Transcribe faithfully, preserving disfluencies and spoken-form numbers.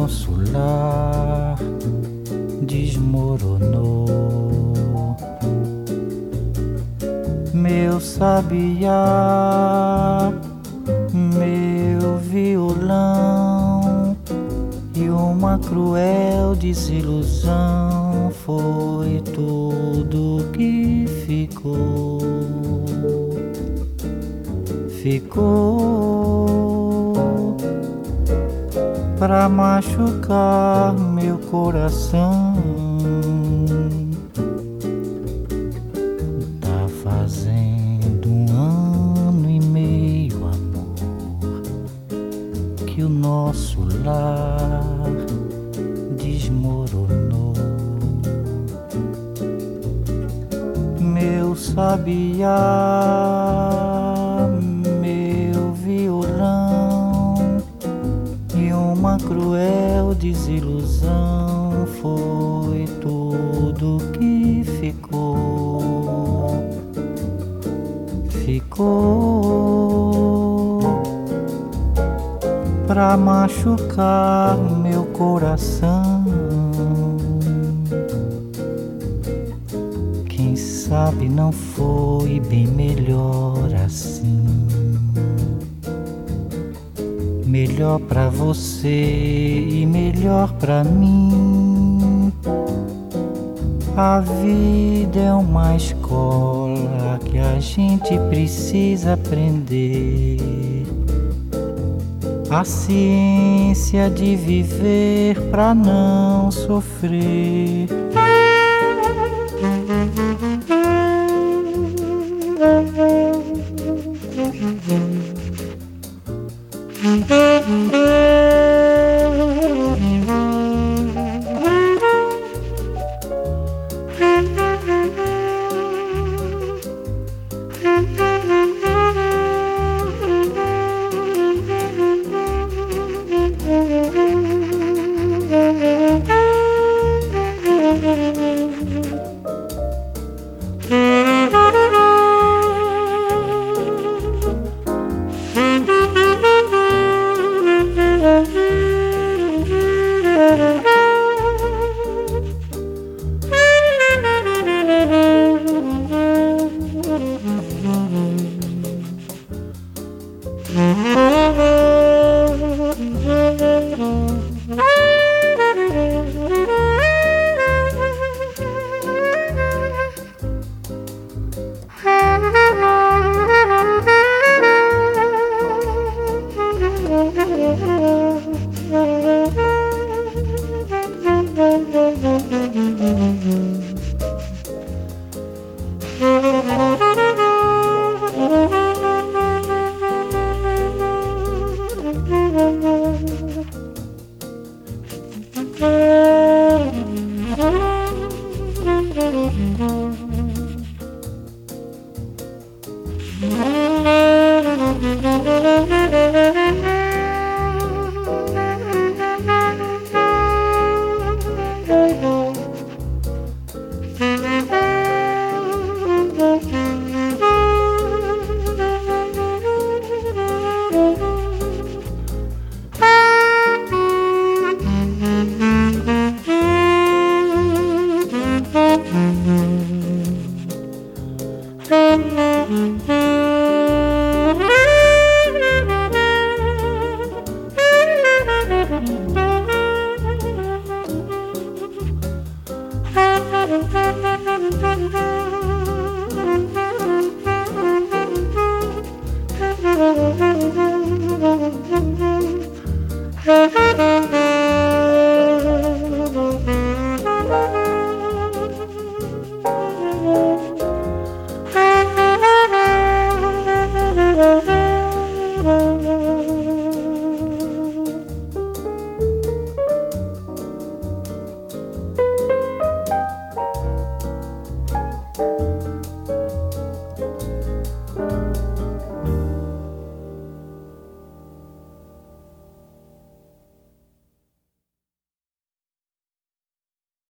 nosso lar desmoronou. Meu sabiá, meu violão, e uma cruel desilusão foi tudo que ficou. Ficou pra machucar meu coração. Tá fazendo um ano e meio, amor, que o nosso lar desmoronou. Meu sabiá, meu violão, e uma cruel desilusão foi tudo que ficou. Ficou pra machucar meu coração. Quem sabe não foi bem melhor assim. Melhor pra você e melhor pra mim. A vida é uma escola que a gente precisa aprender. A ciência de viver pra não sofrer.